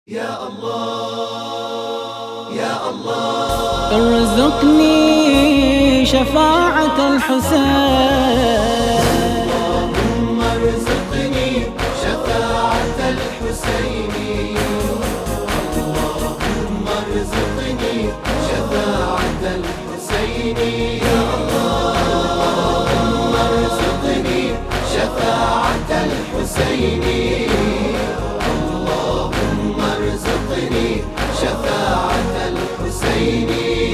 يا الله يا الله ارزقني شفاعة الحسين. اللهم ارزقني شفاعة الحسين. اللهم ارزقني شفاعة الحسين. يا الله اللهم ارزقني شفاعة الحسين. شفاعة الحسين.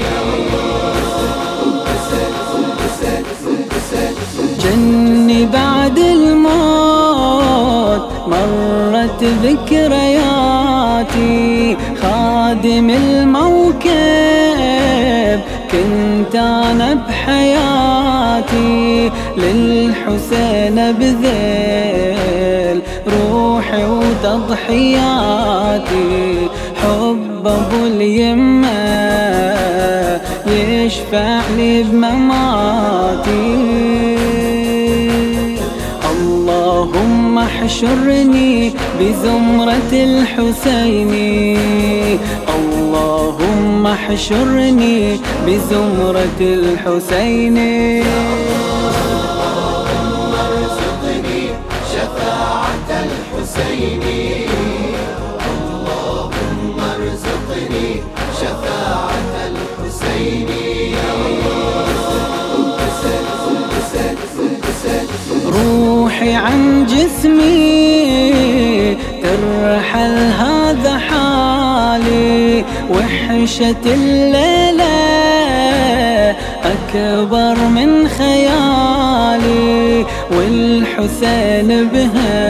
جني بعد الموت مرت ذكرياتي، خادم الموكب كنت أنا بحياتي، للحسين بذل روحي وتضحياتي، حب أبو اليمة يشفع لي بمماتي. اللهم احشرني بزمرة الحسين، اللهم احشرني بزمرة الحسين. اللهم ارزقني شفاعة الحسين. اللهم ارزقني شفاعة الحسين. روحي عن جسمي ترحل هذا حالي، وحشة الليلة أكبر من خيالي، والحسين بها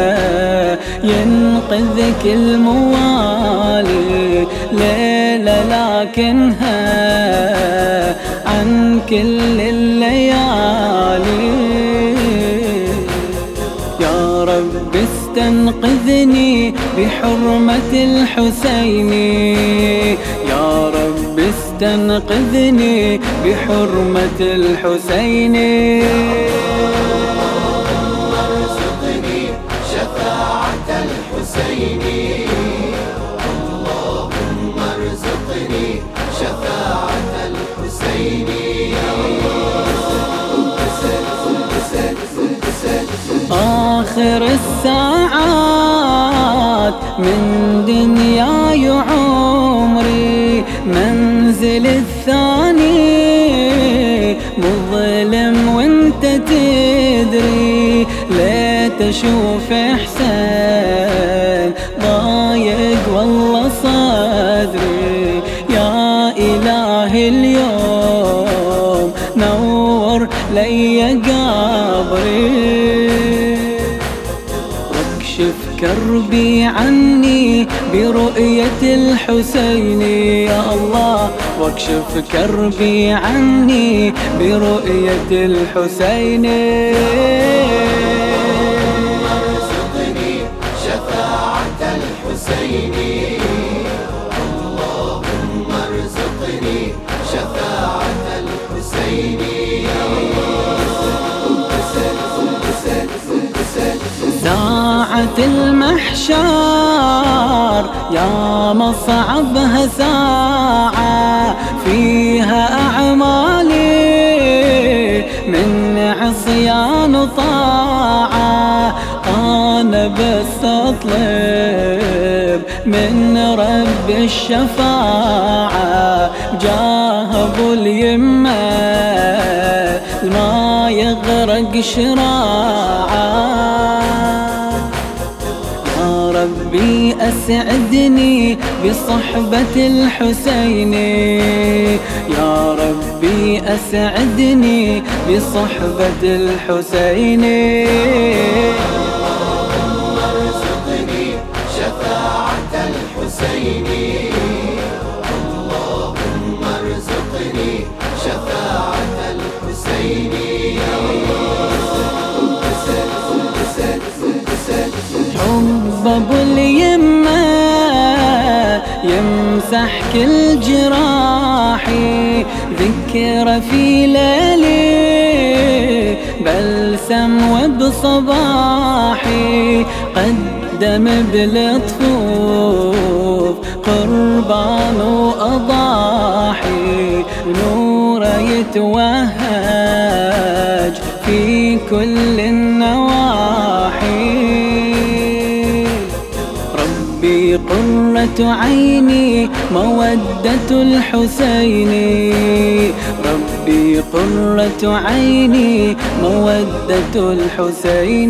ينقذ كل موالي، ليلة لكنها عن كل الليالي. يا رب استنقذني بحرمة الحسين، يا رب استنقذني بحرمة الحسين. اللهم ارزقني شفاعة الحسين. اللهم ارزقني شفاعة الحسين. آخر الساعات من دنياي عمري، منزل الثاني مظلم وانت تدري، ليت اشوف احسان ضايق والله صدري. يا إلهي اليوم نور لي قبري، واكشف كربي عني برؤية الحسين. يا الله واكشف كربي عني برؤية الحسين. ارزقني شفاعة الحسين. اللهم ارزقني شفاعة الحسين. ساعة المحشر يا مصعبها ساعة، فيها أعمالي من عصيان وطاعة، أنا بس أطلب من رب الشفاعة، جاه أبو اليمة ما يغرق شراعة. يا ربي أسعدني بصحبة الحسين، يا ربي أسعدني بصحبة الحسين. اللهم ارزقني شفاعة الحسين. اللهم ارزقني شفاعة الحسين. حب أبو اليمة يمسح كل جراحي، ذكر في ليلي بلسم وبصباحي، قدم بلطفه قربان وأضاحي نوره يتوهج في كل النواحي. ربي قرة عيني مودة الحسين، ربي قرة عيني مودة الحسين.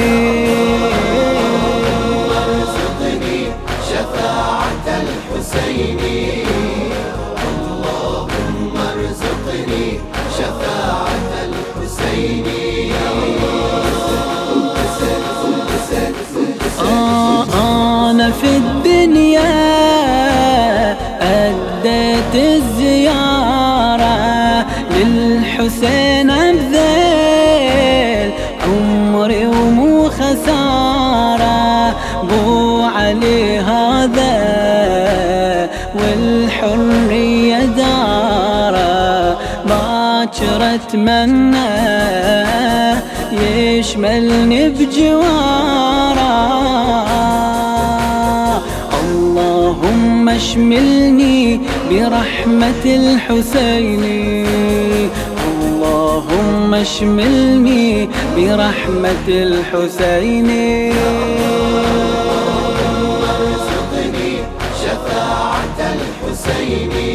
ارزقني شفاعة الحسين، اللهم ارزقني شفاعة الحسين. أنا في الدنيا أديت الزيارة للحسين أبذل عمري ومو خسارة. بو علي هذا والحرية دارة، باكر أتمنى يشملني بجواره. اللهم اشملني برحمة الحسين، اللهم اشملني برحمة الحسين. ارزقني شفاعة الحسين.